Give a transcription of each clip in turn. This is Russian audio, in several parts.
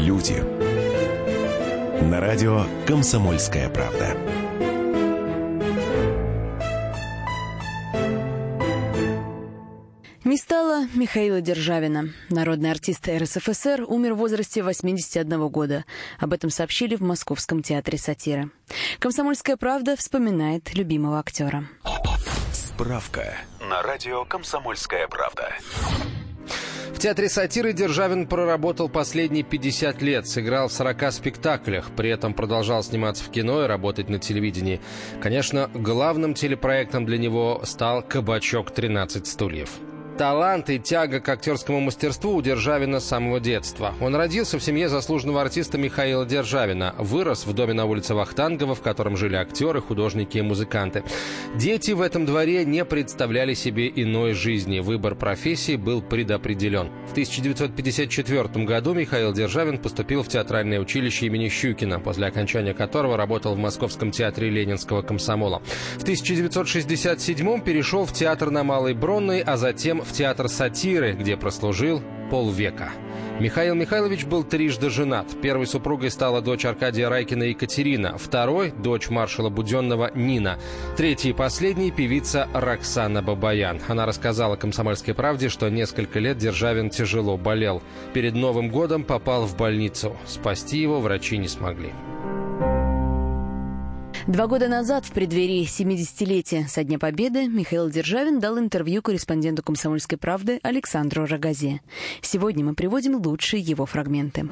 Люди. На радио «Комсомольская правда». Не стало Михаила Державина. Народный артист РСФСР умер в возрасте 81 года. Об этом сообщили в Московском театре сатиры. «Комсомольская правда» вспоминает любимого актера. Справка на радио «Комсомольская правда». В театре сатиры Державин проработал последние 50 лет, сыграл в 40 спектаклях, при этом продолжал сниматься в кино и работать на телевидении. Конечно, главным телепроектом для него стал «Кабачок 13 стульев». Талант и тяга к актерскому мастерству у Державина с самого детства. Он родился в семье заслуженного артиста Михаила Державина. Вырос в доме на улице Вахтангова, в котором жили актеры, художники и музыканты. Дети в этом дворе не представляли себе иной жизни. Выбор профессии был предопределен. В 1954 году Михаил Державин поступил в театральное училище имени Щукина, после окончания которого работал в Московском театре Ленинского комсомола. В 1967 перешел в театр на Малой Бронной, а затем в театр сатиры, где прослужил полвека. Михаил Михайлович был трижды женат. Первой супругой стала дочь Аркадия Райкина Екатерина, второй – дочь маршала Буденного Нина, третьей и последней – певица Роксана Бабаян. Она рассказала «Комсомольской правде», что несколько лет Державин тяжело болел. Перед Новым годом попал в больницу. Спасти его врачи не смогли. 2 года назад, в преддверии 70-летия со Дня Победы, Михаил Державин дал интервью корреспонденту «Комсомольской правды» Александру Рогазе. Сегодня мы приводим лучшие его фрагменты.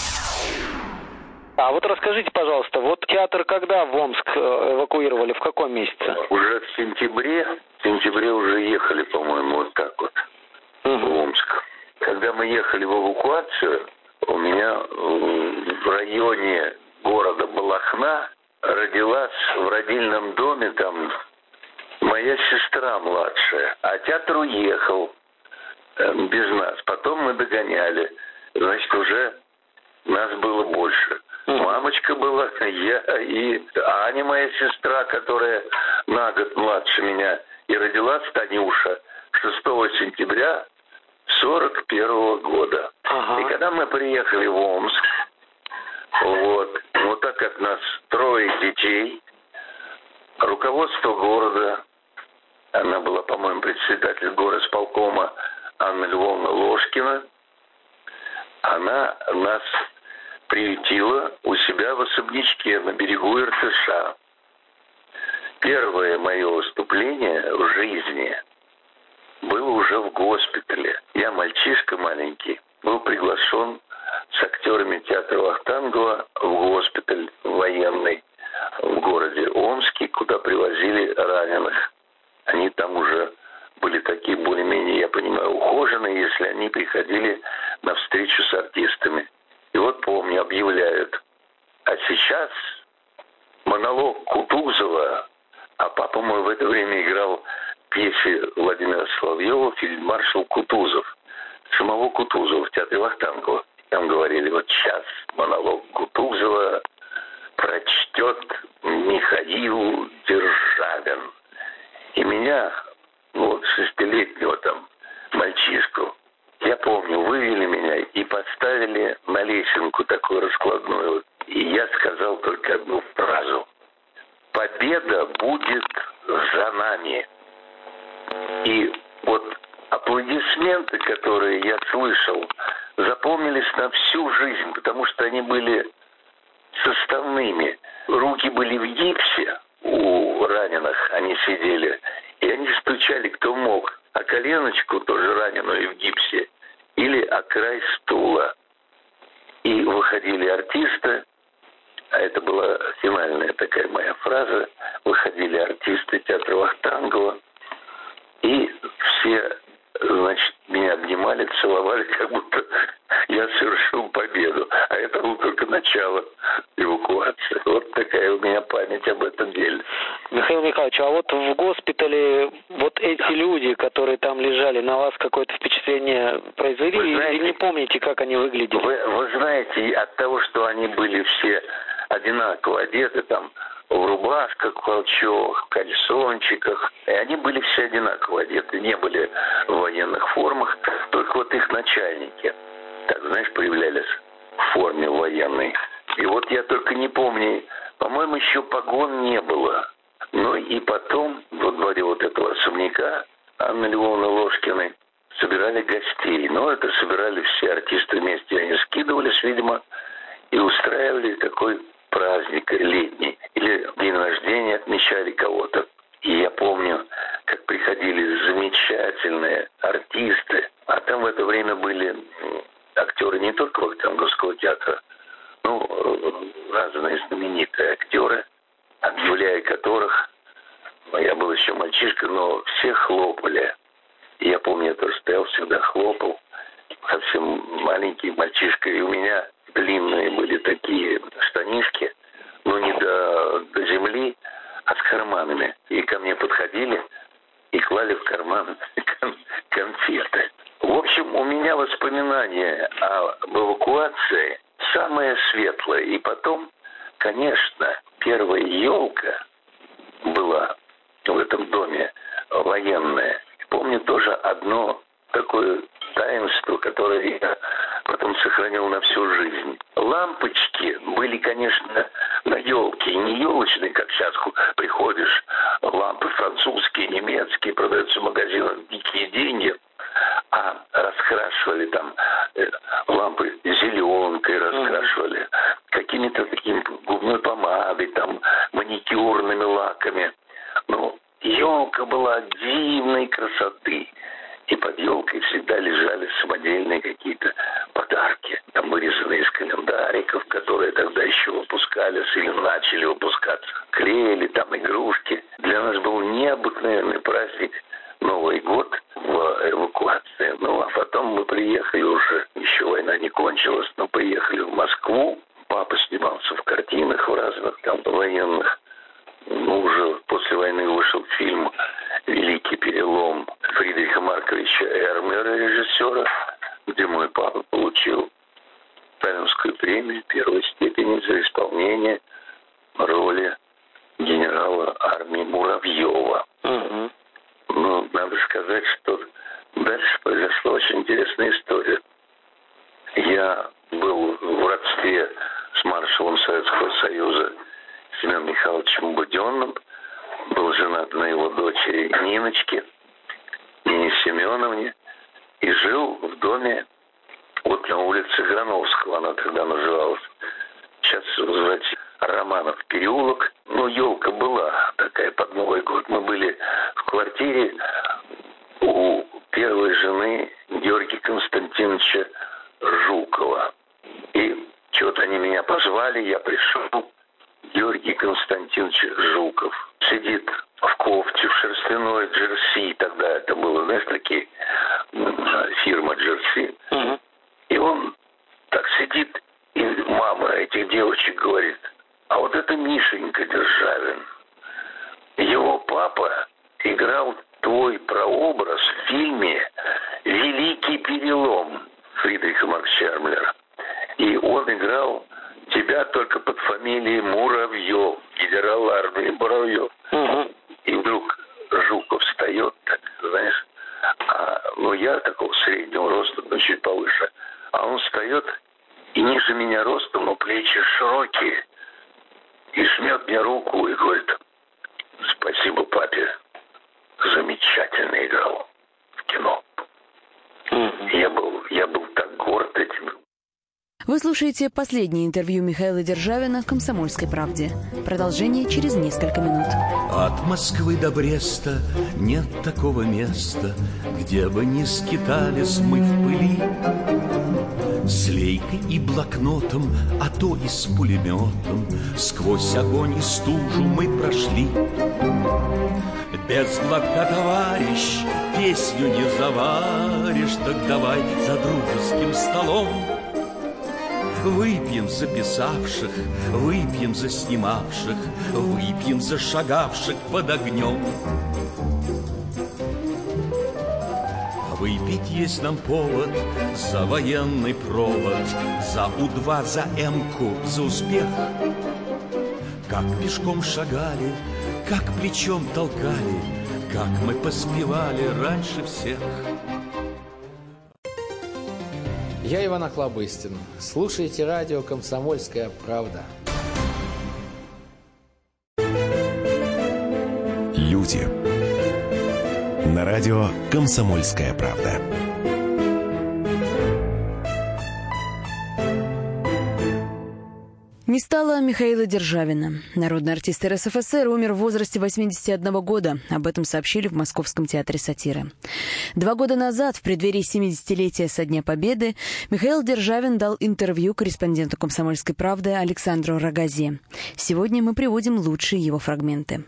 А вот расскажите, пожалуйста, вот театр когда в Омск эвакуировали, в каком месяце? Уже в сентябре уже ехали, по-моему, вот так вот, в Омск. Когда мы ехали в эвакуацию, у меня в районе города Балахна родилась в родильном доме там моя сестра младшая, а театр уехал без нас. Потом мы догоняли, значит, уже нас было больше. Мамочка была, я и Аня, моя сестра, которая на год младше меня, и родилась Танюша 6 сентября 41 года. И когда мы приехали в Омск, вот так как нас 3 детей, руководство города, она была, по-моему, председатель горосполкома Анна Львовна Ложкина, она нас приютила у себя в особнячке на берегу Иртыша. Первое мое выступление в жизни было уже в госпитале. Я, мальчишка маленький, был приглашен с актерами театра Вахтангова в госпиталь военный в городе Омске, куда привозили раненых. Они там уже были такие более-менее, я понимаю, ухоженные, если они приходили на встречу с артистами. И вот помню, объявляют. А сейчас монолог Кутузова, а папа мой в это время играл в пьесе Владимира Соловьева «Фельдмаршал Кутузов». Самого Кутузова в театре Вахтангова. Там говорили, вот сейчас монолог Кутузова прочтет Михаил Державин. И меня, вот 6-летнего там мальчишку, я помню, вывели меня и поставили на лесенку такую раскладную. И я сказал только одну фразу. Победа будет за нами. И вот аплодисменты, которые я слышал, запомнились на всю жизнь, потому что они были составными. Руки были в гипсе у раненых, они сидели, и они стучали кто мог, а коленочку тоже раненую в гипсе, или о край стула. И выходили артисты, а это была финальная такая моя фраза, выходили артисты театра Вахтангова, и все, значит, меня обнимали, целовали, как будто я совершил победу. А это было только начало эвакуации. Вот такая у меня память об этом деле. Михаил Михайлович, а вот в госпитале вот эти люди, которые там лежали, на вас какое-то впечатление произвели? Или не помните, как они выглядели? Вы знаете, от того, что они были все одинаково одеты, там, в рубашках, колчевых, кальсончиках. И они были все одинаково одеты, не были в военных формах. Только вот их начальники, так, знаешь, появлялись в форме военной. И вот я только не помню, по-моему, еще погон не было. Ну и потом во дворе вот этого особняка Анны Львовны Ложкиной собирали гостей. Но это собирали все артисты вместе. Они скидывались, видимо, и устраивали такой праздник летний. Или день рождения отмечали кого-то. И я помню, как приходили замечательные артисты. А там в это время были актеры не только Вахтанговского театра, но разные знаменитые актеры, объявляя которых, я был еще мальчишка, но все хлопали. И я помню, я тоже стоял, всегда хлопал. Совсем маленький мальчишка. И у меня длинные были такие штанишки, но не до земли, а с карманами. И ко мне подходили и клали в карман конфеты. В общем, у меня воспоминания об эвакуации самое светлое. И потом, конечно, первая елка была в этом доме военная. Помню тоже одно такое таинство, которое я потом сохранил на всю жизнь. Лампочки были, конечно, на елке. И не елочные, как сейчас приходишь, лампы французские, немецкие, продаются в магазинах, дикие деньги. А раскрашивали там лампы зеленкой, раскрашивали какими-то такими губной помадой, там маникюрными лаками. Ну, елка была дивной красоты. И под елкой всегда лежали самодельные какие-то подарки. Там вырезанные из календариков, которые тогда еще выпускались или начали выпускаться. Клеили там игрушки. Для нас был необыкновенный праздник Новый год в эвакуации. Ну, а потом мы приехали уже, еще война не кончилась, но приехали в Москву. Папа снимался в картинах в разных там военных. Ну, уже после войны вышел фильм «Великий перелом» Фридриха Марковича Эрмера, режиссера, где мой папа получил Сталинскую премию первой степени за исполнение роли генерала армии Муравьева. Угу. Ну, надо сказать, что дальше произошла очень интересная история. Я был в родстве с маршалом Советского Союза Семеном Михайловичем Буденным, был женат на его дочери Ниночке, Нине Семеновне, и жил в доме вот на улице Грановского, она тогда называлась. Сейчас называется Романов переулок. Ну, елка была такая под Новый год. Мы были в квартире у первой жены Георгия Константиновича Жукова. И что-то они меня позвали, я пришел. Георгий Константинович Жуков сидит в кофте, в шерстяной джерси. Тогда это было, знаешь, такие фирма джерси. Угу. И он так сидит, и мама этих девочек говорит: а вот это Мишенька Державин. Его папа играл твой прообраз в фильме «Великий перелом» Фридриха Марковича Эрмера. И он играл тебя только под фамилией Муравьев, генерал армии Муравьев. Угу. И вдруг Жуков встает, так, знаешь, ну я такого среднего роста, но чуть повыше, а он встает и ниже меня ростом, но плечи широкие, и жмет мне руку и говорит: спасибо папе, замечательно играл в кино. Я был так горд этим. Вы слушаете последнее интервью Михаила Державина «Комсомольской правде». Продолжение через несколько минут. От Москвы до Бреста нет такого места, где бы не скитались мы в пыли. С лейкой и блокнотом, а то и с пулеметом, сквозь огонь и стужу мы прошли. Без глотка, товарищ, песню не заваришь, так давай за дружеским столом выпьем за писавших, выпьем за снимавших, выпьем за шагавших под огнем. А выпить есть нам повод за военный провод, за У-2, за М-ку, за успех. Как пешком шагали, как плечом толкали, как мы поспевали раньше всех. Я Иван Охлобыстин. Слушайте радио «Комсомольская правда». Люди. На радио «Комсомольская правда». Не стало Михаила Державина. Народный артист РСФСР умер в возрасте 81 года. Об этом сообщили в Московском театре сатиры. 2 года назад, в преддверии 70-летия со Дня Победы, Михаил Державин дал интервью корреспонденту «Комсомольской правды» Александру Рогазе. Сегодня мы приводим лучшие его фрагменты.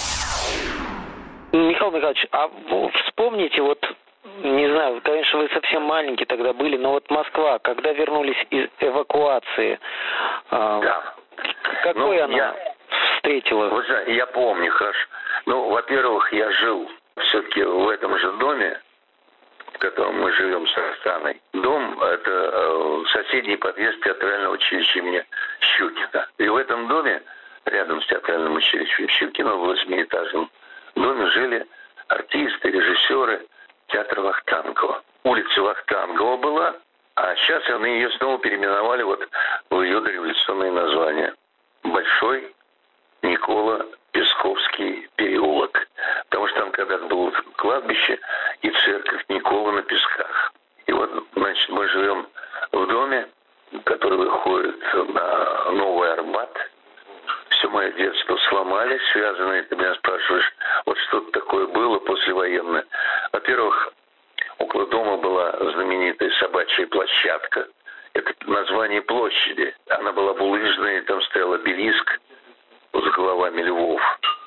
Михаил Михайлович, а вспомните, не знаю, конечно, вы совсем маленькие тогда были, но Москва, когда вернулись из эвакуации, да. Какой она встретила? Вы знаете, я помню хорошо. Во-первых, я жил все-таки в этом же доме, в котором мы живем с Оксаной. Дом – это соседний подъезд театрального училища имени Щукина. И в этом доме, рядом с театральным училищем Щукина, в 8-этажном доме жили артисты, режиссеры театра Вахтангова. Улица Вахтангова была, а сейчас они ее снова переименовали в ее дореволюционное название. Большой Никола Песковский переулок. Потому что там когда-то было кладбище и церковь Никола на Песках. И мы живем в доме, который выходит на Новый Арбат. Все мое детство сломали, связанные, ты меня спрашиваешь, что-то такое было послевоенное. Во-первых, около дома была знаменитая собачья площадка. Это название площади. Она была булыжная, там стоял обелиск с головами львов.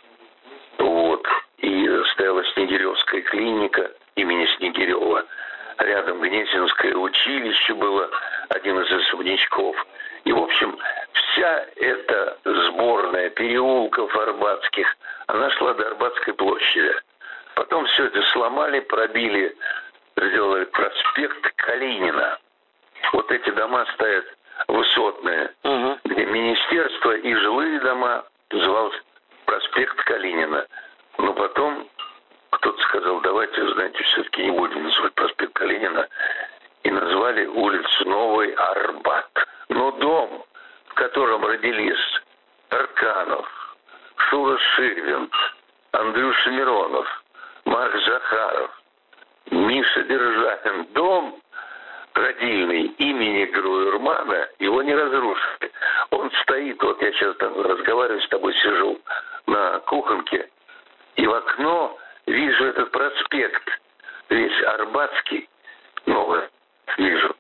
И стояла Снегиревская клиника имени Снегирева. Рядом Гнесинское училище было, один из особнячков. И, в общем, вся эта сборная переулков арбатских, она шла до Арбатской площади. Потом все это сломали, пробили, сделали проспект Калинина. Эти дома стоят высотные, где министерство и жилые дома, назывался проспект Калинина. Но потом кто-то сказал, давайте, все-таки не будем называть проспект Калинина. И назвали улицу Новый Арбат. Но дом, в котором родились Арканов, Шура Ширвинд, Андрюша Миронов, Марк Захаров, Миша Державин, дом родильный имени Груермана, его не разрушили. Он стоит, я сейчас разговариваю с тобой, сижу на кухонке, и в окно вижу этот проспект, весь Арбатский, новый вижу.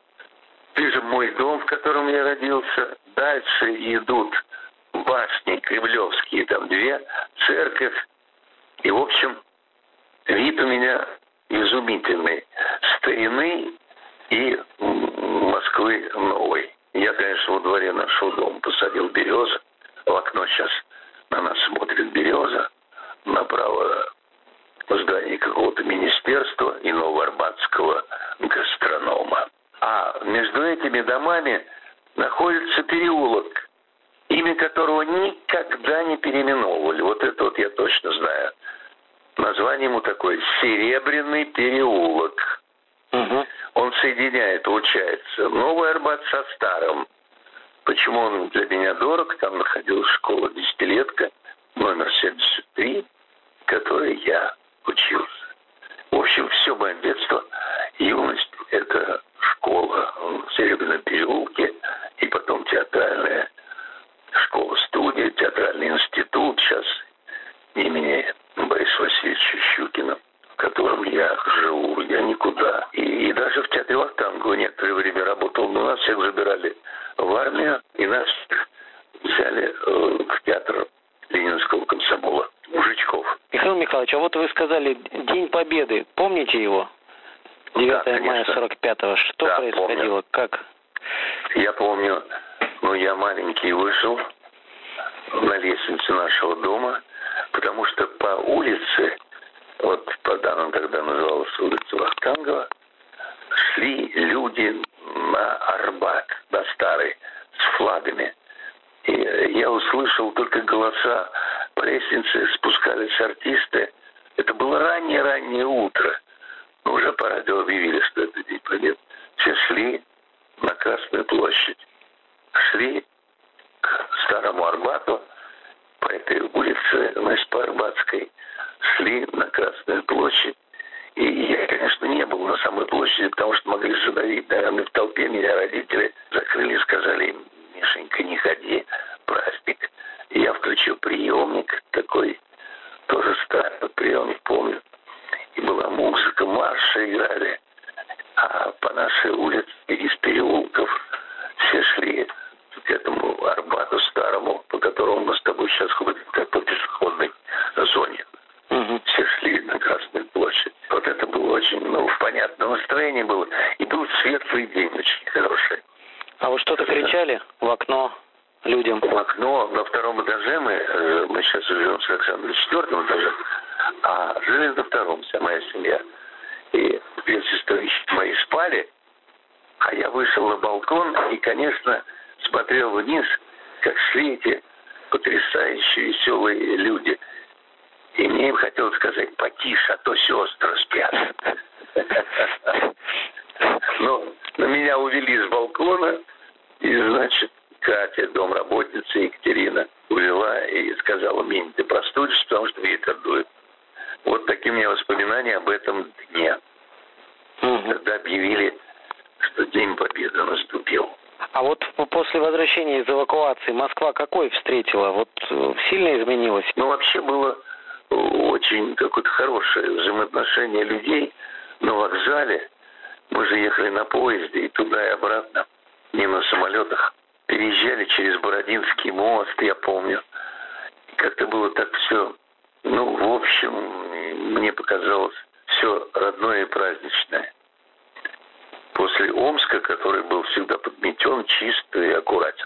Вижу мой дом, в котором я родился. Дальше идут башни кремлевские, там 2, церковь. И, в общем, вид у меня изумительный. Старины и Москвы новой. Я, конечно, во дворе нашего дома посадил березу. В окно сейчас на нас смотрит береза. Направо здание какого-то министерства и новоарбатского гастронома. А между этими домами находится переулок, имя которого никогда не переименовывали. Это я точно знаю. Название ему такое Серебряный переулок. Он соединяет, получается, Новый Арбат со Старым. Почему он для меня дорог? Там находилась школа десятилетка, номер 73, в которой я учился. В общем, все мое детство, юность – это школа в Серебряном переулке, и потом театральная школа-студия, театральный институт сейчас имени Бориса Васильевича Щукина, в котором я живу, я никуда. И даже в театре Вахтангова некоторое время работал, но нас всех забирали в армию, и нас взяли в театр Ленинского комсомола мужичков. Михаил Михайлович, а вы сказали День Победы, помните его? 9 мая 45-го. Что происходило? Помню. Как? Я помню, я маленький вышел на лестнице нашего дома, потому что по улице, по данным тогда называлась улица Вахтангова, шли люди на Арбат, на Старый, с флагами. И я услышал только голоса. По лестнице спускались артисты. Это было раннее-раннее утро. Уже по радио объявили, что это День Победы. Все шли Красную площадь. Шли к Старому Арбату, по этой улице, значит, по Арбатской, шли на Красную площадь. И я, конечно, не был на самой площади, потому что могли задавить, наверное, в толпе. Меня родители закрыли и сказали им: Мишенька, не ходи, праздник. И я включил приемник такой, тоже старый приемник, помню. И была музыка, марши играли. А по нашей улице из переулков все шли к этому Арбату старому, по которому мы с тобой сейчас ходим, как по пешеходной зоне. Все шли на Красную площадь. Вот это было очень, понятное настроение было. И был светлый день, очень хороший. А вы что-то кричали в окно людям? В окно на втором этаже мы сейчас живем с Александром на 4-м этаже, а жили на 2-м, вся моя семья. И две сестры мои спали, а я вышел на балкон и, конечно, смотрел вниз, как шли эти потрясающие, веселые люди. И мне им хотелось сказать: потише, а то сестры спят. Но меня увели с балкона, и, значит, Катя, домработница Екатерина, увела и сказала: Минь, ты простудишься, потому что ветер дует. Вот такие у меня воспоминания об этом дне. Когда объявили, что День Победы наступил. А вот после возвращения из эвакуации Москва какой встретила? Вот сильно изменилась? Вообще было очень какое-то хорошее взаимоотношение людей на вокзале. Мы же ехали на поезде и туда, и обратно, не на самолетах. Переезжали через Бородинский мост, я помню. И как-то было так все, в общем, мне показалось все родное и праздничное. После Омска, который был всегда подметен, чист и аккуратен.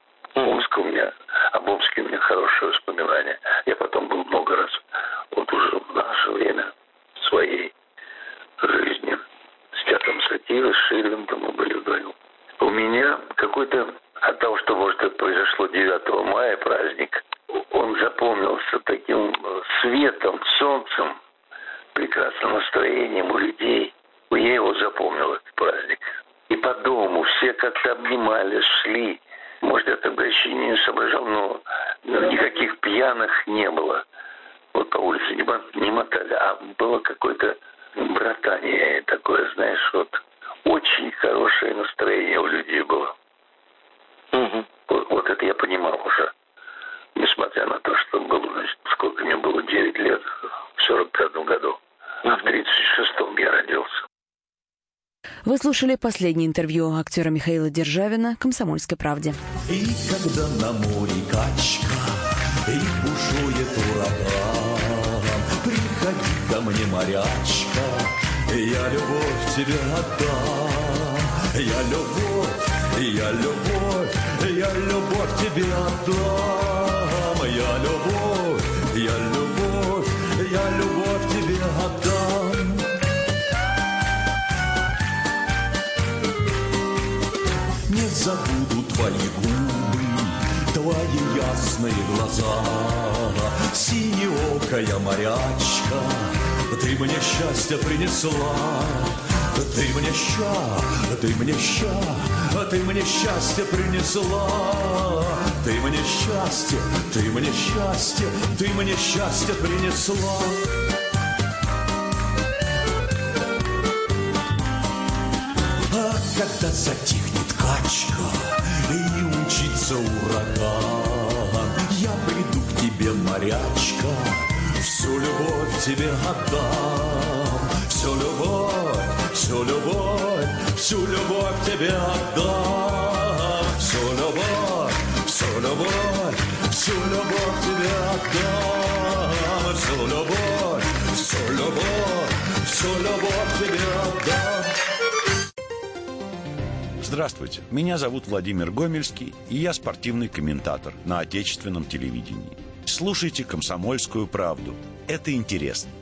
Об Омске у меня хорошие воспоминания. Я потом был много раз, вот уже в наше время, в своей жизни. С Театром сатиры, с Ширвиндом мы были вдвоем. У меня какой-то, от того, что, может, это произошло 9 мая, праздник, он запомнился таким светом, солнцем, прекрасным настроением у людей. Я его запомнил, этот праздник. И по дому все как-то обнимались, шли. Может, я тогда еще не соображал, но никаких пьяных не было. Вот по улице не мотали, а было какое-то братание такое, знаешь, вот очень хорошее настроение у людей было. Вот это я понимал уже. Несмотря на то, что было, значит, сколько мне было, 9 лет, в 45-м году. А в 36-м я родился. Вы слушали последнее интервью актера Михаила Державина «Комсомольской правде». И когда на море качка и бушует ураган, приходи ко мне, морячка, я любовь тебе отдам. Я любовь, я любовь, я любовь тебе отдам. Я любовь, я любовь, я любовь тебе отдам. Не забуду твои губы, твои ясные глаза, синеокая морячка, ты мне счастье принесла. Ты мне счастье принесла. Ты мне счастье, ты мне счастье, ты мне счастье принесла. А когда затихнет качка и умчится ураган, я приду к тебе, морячка, всю любовь тебе отдам. Всю любовь, всю любовь, всю любовь тебе отдам. Всю любовь, всю любовь, всю любовь тебе отдам. Всю любовь, всю любовь, всю любовь тебе отдам. Здравствуйте, меня зовут Владимир Гомельский, и я спортивный комментатор на отечественном телевидении. Слушайте «Комсомольскую правду». Это интересно.